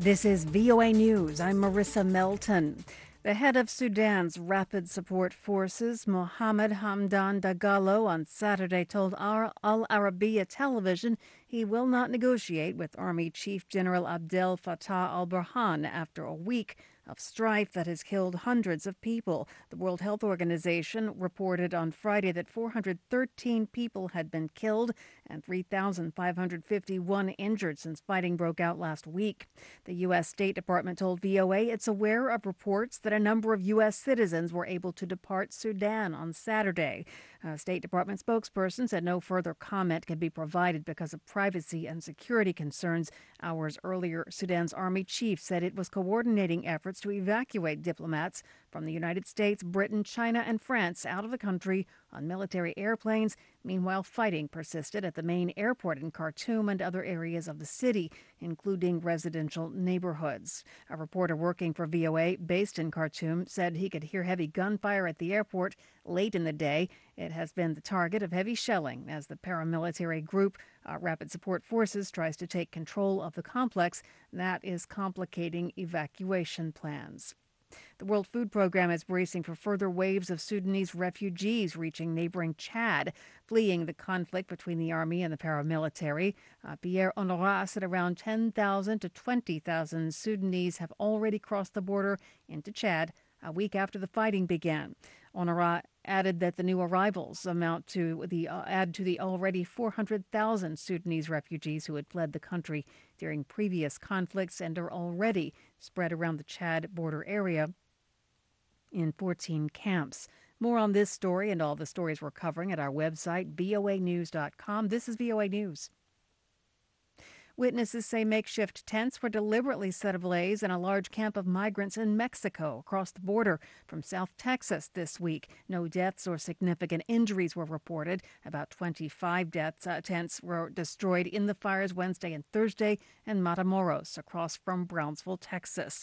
This is VOA News. I'm Marissa Melton. The head of Sudan's Rapid Support Forces, Mohammed Hamdan Dagalo, on Saturday told Al Arabiya television he will not negotiate with Army Chief General Abdel Fattah al-Burhan after a week of strife that has killed hundreds of people. The World Health Organization reported on Friday that 413 people had been killed and 3,551 injured since fighting broke out last week. The U.S. State Department told VOA it's aware of reports that a number of U.S. citizens were able to depart Sudan on Saturday. A State Department spokesperson said no further comment could be provided because of privacy and security concerns. Hours earlier, Sudan's army chief said it was coordinating efforts to evacuate diplomats from the United States, Britain, China, and France out of the country on military airplanes. Meanwhile, fighting persisted at the main airport in Khartoum and other areas of the city, including residential neighborhoods. A reporter working for VOA based in Khartoum said he could hear heavy gunfire at the airport late in the day. It has been the target of heavy shelling as the paramilitary group Rapid Support Forces tries to take control of the complex. That is complicating evacuation plans. The World Food Programme is bracing for further waves of Sudanese refugees reaching neighboring Chad, fleeing the conflict between the army and the paramilitary. Pierre Honorat said around 10,000 to 20,000 Sudanese have already crossed the border into Chad a week after the fighting began. Honorat added that the new arrivals add to the already 400,000 Sudanese refugees who had fled the country during previous conflicts and are already spread around the Chad border area in 14 camps. More on this story and all the stories we're covering at our website, voanews.com. This is VOA News. Witnesses say makeshift tents were deliberately set ablaze in a large camp of migrants in Mexico across the border from South Texas this week. No deaths or significant injuries were reported. About 25 tents were destroyed in the fires Wednesday and Thursday in Matamoros across from Brownsville, Texas.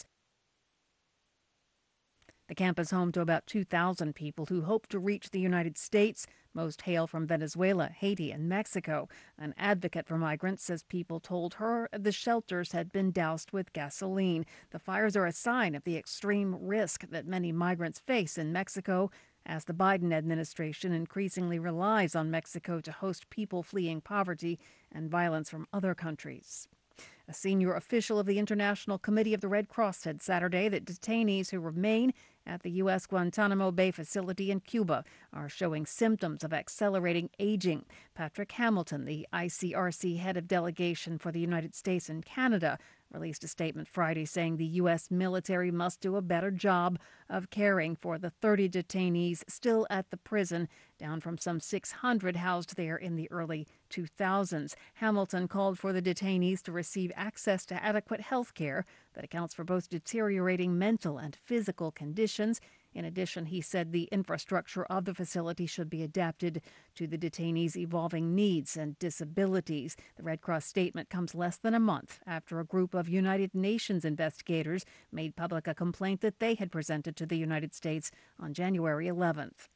The camp is home to about 2,000 people who hope to reach the United States. Most hail from Venezuela, Haiti, and Mexico. An advocate for migrants says people told her the shelters had been doused with gasoline. The fires are a sign of the extreme risk that many migrants face in Mexico as the Biden administration increasingly relies on Mexico to host people fleeing poverty and violence from other countries. A senior official of the International Committee of the Red Cross said Saturday that detainees who remain at the U.S. Guantanamo Bay facility in Cuba are showing symptoms of accelerating aging. Patrick Hamilton, the ICRC head of delegation for the United States and Canada, released a statement Friday saying the U.S. military must do a better job of caring for the 30 detainees still at the prison, down from some 600 housed there in the early 2000s. Hamilton called for the detainees to receive access to adequate health care that accounts for both deteriorating mental and physical conditions. In addition, he said the infrastructure of the facility should be adapted to the detainees' evolving needs and disabilities. The Red Cross statement comes less than a month after a group of United Nations investigators made public a complaint that they had presented to the United States on January 11th.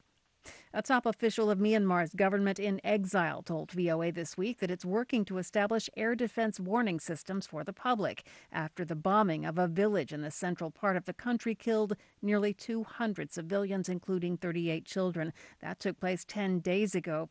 A top official of Myanmar's government in exile told VOA this week that it's working to establish air defense warning systems for the public after the bombing of a village in the central part of the country killed nearly 200 civilians, including 38 children. That took place 10 days ago.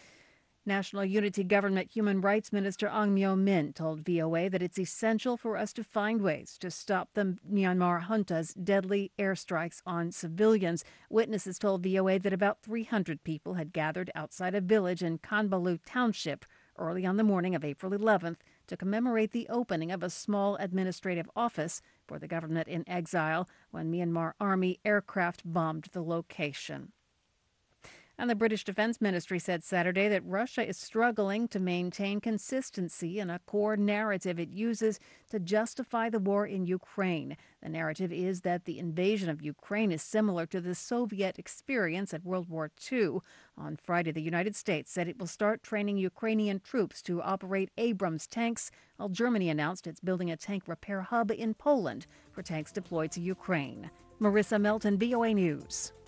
National Unity Government Human Rights Minister Aung Myo Min told VOA that it's essential for us to find ways to stop the Myanmar junta's deadly airstrikes on civilians. Witnesses told VOA that about 300 people had gathered outside a village in Kanbalu Township early on the morning of April 11th to commemorate the opening of a small administrative office for the government in exile when Myanmar Army aircraft bombed the location. And the British Defense Ministry said Saturday that Russia is struggling to maintain consistency in a core narrative it uses to justify the war in Ukraine. The narrative is that the invasion of Ukraine is similar to the Soviet experience at World War II. On Friday, the United States said it will start training Ukrainian troops to operate Abrams tanks, while Germany announced it's building a tank repair hub in Poland for tanks deployed to Ukraine. Marissa Melton, VOA News.